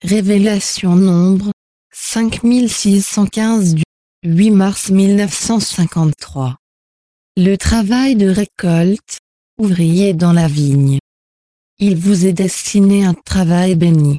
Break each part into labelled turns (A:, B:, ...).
A: Révélation nombre 5615 du 8 mars 1953. Le travail de récolte, ouvrier dans la vigne. Il vous est destiné un travail béni.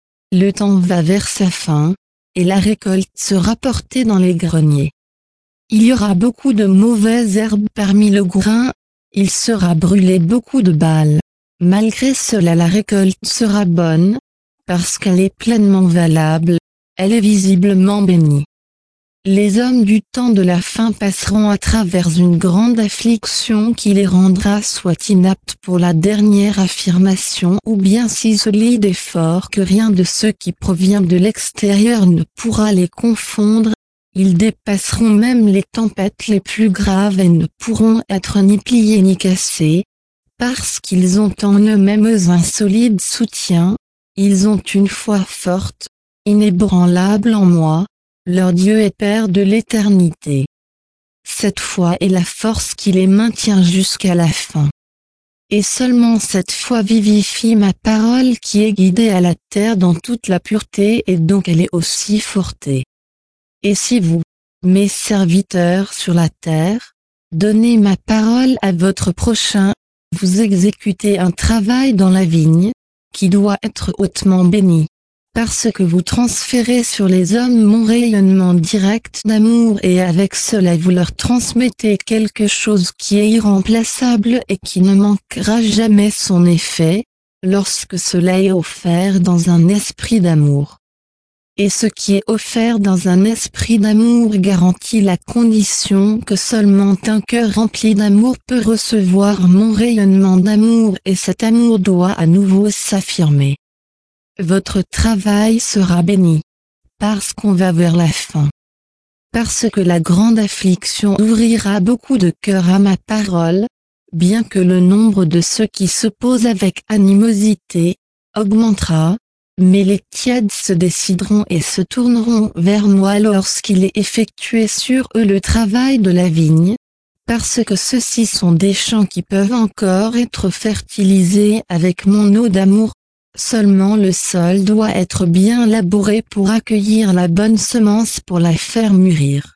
A: Le temps va vers sa fin, et la récolte sera portée dans les greniers. Il y aura beaucoup de mauvaises herbes parmi le grain, il sera brûlé beaucoup de balles. Malgré cela la récolte sera bonne, parce qu'elle est pleinement valable, elle est visiblement bénie. Les hommes du temps de la fin passeront à travers une grande affliction qui les rendra soit inaptes pour la dernière affirmation ou bien si solides et forts que rien de ce qui provient de l'extérieur ne pourra les confondre. Ils dépasseront même les tempêtes les plus graves et ne pourront être ni pliés ni cassés, parce qu'ils ont en eux-mêmes un solide soutien, ils ont une foi forte, inébranlable en moi, leur Dieu est Père de l'éternité. Cette foi est la force qui les maintient jusqu'à la fin. Et seulement cette foi vivifie ma parole qui est guidée à la terre dans toute la pureté et donc elle est aussi forte. Et si vous, mes serviteurs sur la terre, donnez ma parole à votre prochain, vous exécutez un travail dans la vigne, qui doit être hautement béni. Parce que vous transférez sur les hommes mon rayonnement direct d'amour et avec cela vous leur transmettez quelque chose qui est irremplaçable et qui ne manquera jamais son effet, lorsque cela est offert dans un esprit d'amour. Et ce qui est offert dans un esprit d'amour garantit la condition que seulement un cœur rempli d'amour peut recevoir mon rayonnement d'amour et cet amour doit à nouveau s'affirmer. Votre travail sera béni, parce qu'on va vers la fin. Parce que la grande affliction ouvrira beaucoup de cœurs à ma parole, bien que le nombre de ceux qui s'opposent avec animosité augmentera, mais les tièdes se décideront et se tourneront vers moi lorsqu'il est effectué sur eux le travail de la vigne, parce que ceux-ci sont des champs qui peuvent encore être fertilisés avec mon eau d'amour. Seulement le sol doit être bien labouré pour accueillir la bonne semence pour la faire mûrir.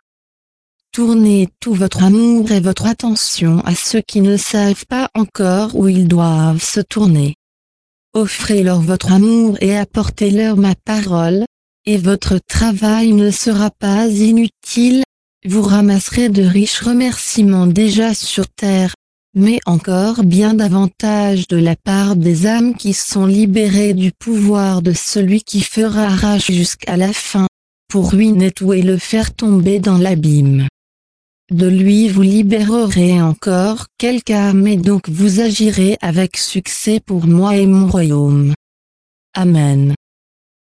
A: Tournez tout votre amour et votre attention à ceux qui ne savent pas encore où ils doivent se tourner. Offrez-leur votre amour et apportez-leur ma parole, et votre travail ne sera pas inutile, vous ramasserez de riches remerciements déjà sur terre, mais encore bien davantage de la part des âmes qui sont libérées du pouvoir de celui qui fera rage jusqu'à la fin, pour ruiner tout et le faire tomber dans l'abîme. De lui vous libérerez encore quelque âme et donc vous agirez avec succès pour moi et mon royaume. Amen.